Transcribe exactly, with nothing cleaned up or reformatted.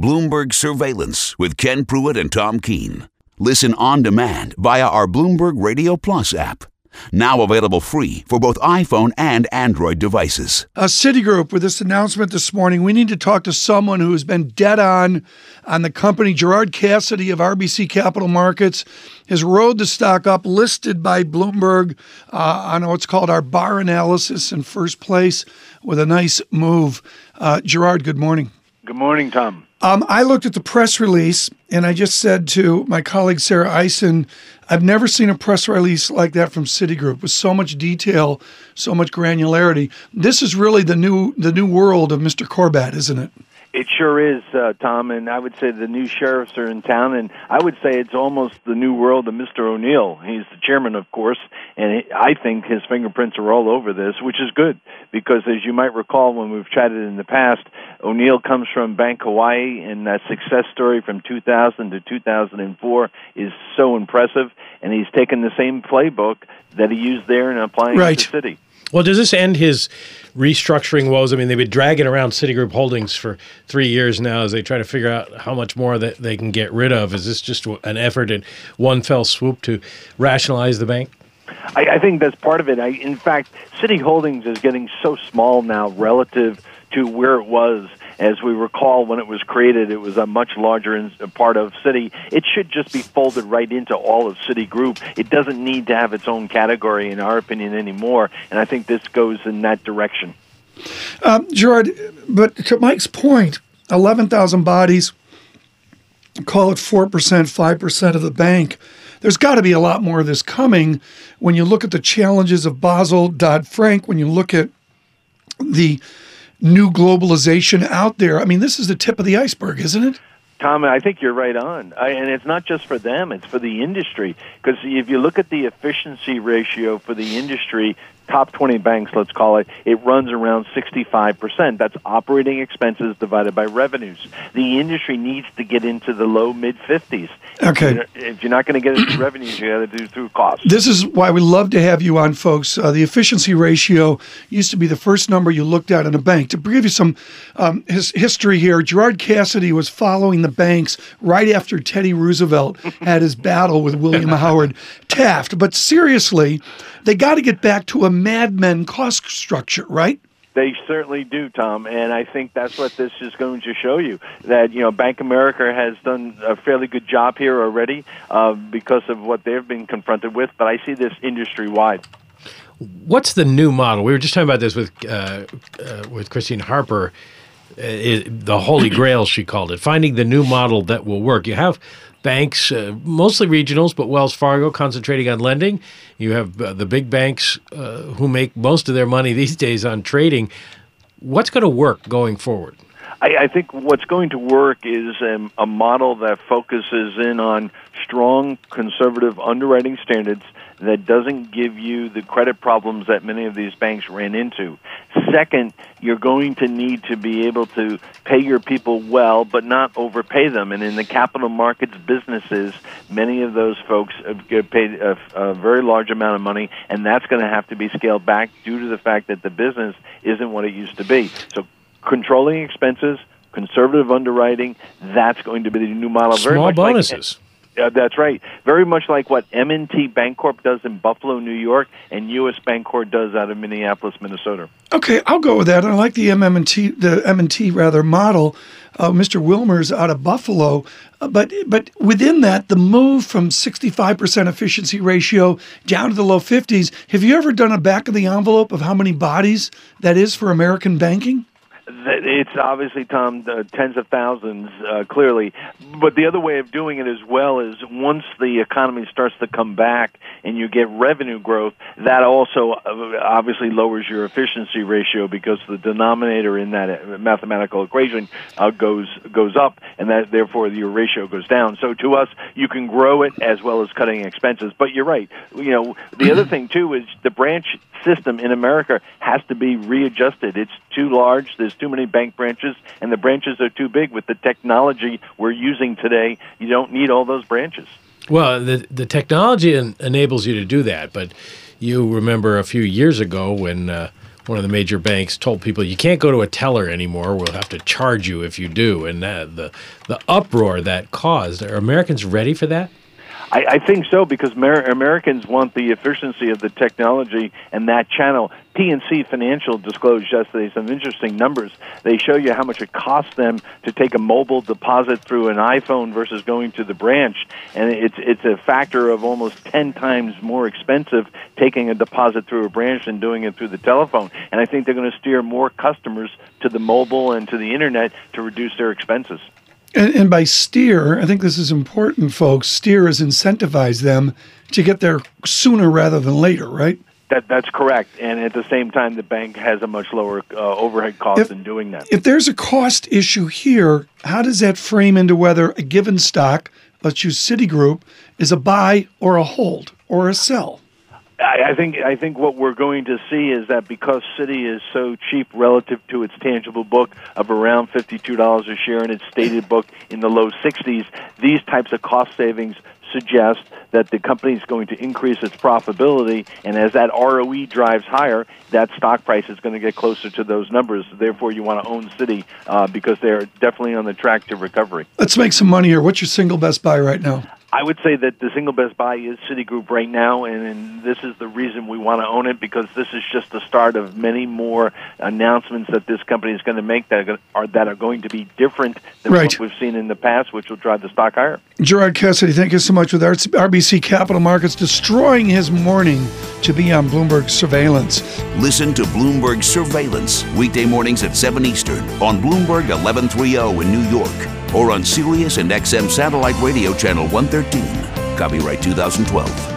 Bloomberg Surveillance with Ken Pruitt and Tom Keene. Listen on demand via our Bloomberg Radio Plus app. Now available free for both iPhone and Android devices. Uh, Citigroup, with this announcement this morning, we need to talk to someone who has been dead on on the company. Gerard Cassidy of R B C Capital Markets has rode the stock up, listed by Bloomberg uh, on what's called our bar analysis in first place with a nice move. Uh, Gerard, good morning. Good morning, Tom. Um, I looked at the press release, and I just said to my colleague Sarah Eisen, I've never seen a press release like that from Citigroup with so much detail, so much granularity. This is really the new the new world of Mister Corbat, isn't it? It sure is, uh, Tom, and I would say the new sheriffs are in town, and I would say it's almost the new world of Mister O'Neill. He's the chairman, of course, and I think his fingerprints are all over this, which is good, because as you might recall when we've chatted in the past, O'Neill comes from Bank Hawaii, and that success story from two thousand to two thousand four is so impressive, and he's taken the same playbook that he used there and applying right. it to Citi. Well, does this end his restructuring woes? I mean, they've been dragging around Citigroup Holdings for three years now as they try to figure out how much more that they can get rid of. Is this just an effort in one fell swoop to rationalize the bank? I, I think that's part of it. I, in fact, Citi Holdings is getting so small now relative to where it was. As we recall, when it was created, it was a much larger in, a part of Citi. It should just be folded right into all of Citigroup. It doesn't need to have its own category, in our opinion, anymore. And I think this goes in that direction. Um, Gerard, but to Mike's point, eleven thousand bodies, call it four percent, five percent of the bank. There's got to be a lot more of this coming when you look at the challenges of Basel, Dodd-Frank, when you look at the new globalization out there. I mean, this is the tip of the iceberg, isn't it? Tom, I think you're right on. I, and it's not just for them, it's for the industry. Because if you look at the efficiency ratio for the industry, top twenty banks, let's call it, it runs around sixty-five percent. That's operating expenses divided by revenues. The industry needs to get into the low mid-fifties. Okay. If you're not going to get it through revenues, you got to do it through costs. This is why we love to have you on, folks. Uh, the efficiency ratio used to be the first number you looked at in a bank. To give you some um, his history here, Gerard Cassidy was following the banks right after Teddy Roosevelt had his battle with William Howard Taft. But seriously, they got to get back to a Mad Men cost structure, right? They certainly do, Tom, and I think that's what this is going to show you, that, you know, Bank of America has done a fairly good job here already uh, because of what they've been confronted with, but I see this industry-wide. What's the new model? We were just talking about this with uh, uh, with Christine Harper, uh, it, the holy grail, she called it, finding the new model that will work. You have banks, uh, mostly regionals, but Wells Fargo concentrating on lending. You have uh, the big banks uh, who make most of their money these days on trading. What's going to work going forward? I, I think what's going to work is um, a model that focuses in on strong conservative underwriting standards that doesn't give you the credit problems that many of these banks ran into. Second, you're going to need to be able to pay your people well, but not overpay them. And in the capital markets businesses, many of those folks get paid a, a very large amount of money, and that's going to have to be scaled back due to the fact that the business isn't what it used to be. So controlling expenses, conservative underwriting, that's going to be the new model. Small very much bonuses. Like, Uh, that's right. Very much like what M and T Bancorp does in Buffalo, New York, and U S Bancorp does out of Minneapolis, Minnesota. Okay, I'll go with that. I like the M and T, the M and T rather model. Uh, Mister Wilmer's out of Buffalo, uh, but but within that, the move from sixty-five percent efficiency ratio down to the low fifties. Have you ever done a back of the envelope of how many bodies that is for American banking? It's obviously, Tom, the tens of thousands, uh, clearly. But the other way of doing it as well is once the economy starts to come back and you get revenue growth, that also obviously lowers your efficiency ratio because the denominator in that mathematical equation uh, goes goes up, and that therefore your ratio goes down. So to us, you can grow it as well as cutting expenses. But you're right. You know, the other thing, too, is the branch system in America has to be readjusted. It's too large. There's too many bank branches, and the branches are too big. With the technology we're using today, you don't need all those branches. Well, the the technology en- enables you to do that, but you remember a few years ago when uh, one of the major banks, told people you can't go to a teller anymore. We'll have to charge you if you do. And that, the the uproar that caused. Are Americans ready for that? I, I think so, because Amer- Americans want the efficiency of the technology and that channel. P N C Financial disclosed yesterday some interesting numbers. They show you how much it costs them to take a mobile deposit through an iPhone versus going to the branch, and it's it's a factor of almost ten times more expensive taking a deposit through a branch than doing it through the telephone. And I think they're going to steer more customers to the mobile and to the internet to reduce their expenses. And, and by steer, I think this is important, folks. Steer is incentivize them to get there sooner rather than later, right? That That's correct. And at the same time, the bank has a much lower uh, overhead cost if, in doing that. If there's a cost issue here, how does that frame into whether a given stock, let's use Citigroup, is a buy or a hold or a sell? I, I think I think what we're going to see is that because Citi is so cheap relative to its tangible book of around fifty-two dollars a share and its stated book in the low sixties, these types of cost savings suggest that the company is going to increase its profitability, and as that R O E drives higher, that stock price is going to get closer to those numbers. Therefore, you want to own Citi uh, because they're definitely on the track to recovery. Let's make some money here. What's your single best buy right now? I would say that the single best buy is Citigroup right now, and, and this is the reason we want to own it, because this is just the start of many more announcements that this company is going to make that are, are, that are going to be different than right. what we've seen in the past, which will drive the stock higher. Gerard Cassidy, thank you so much with R B C Capital Markets, destroying his morning to be on Bloomberg Surveillance. Listen to Bloomberg Surveillance weekday mornings at seven Eastern on Bloomberg eleven thirty in New York, or on Sirius and X M Satellite Radio Channel one thirteen. Copyright two thousand twelve.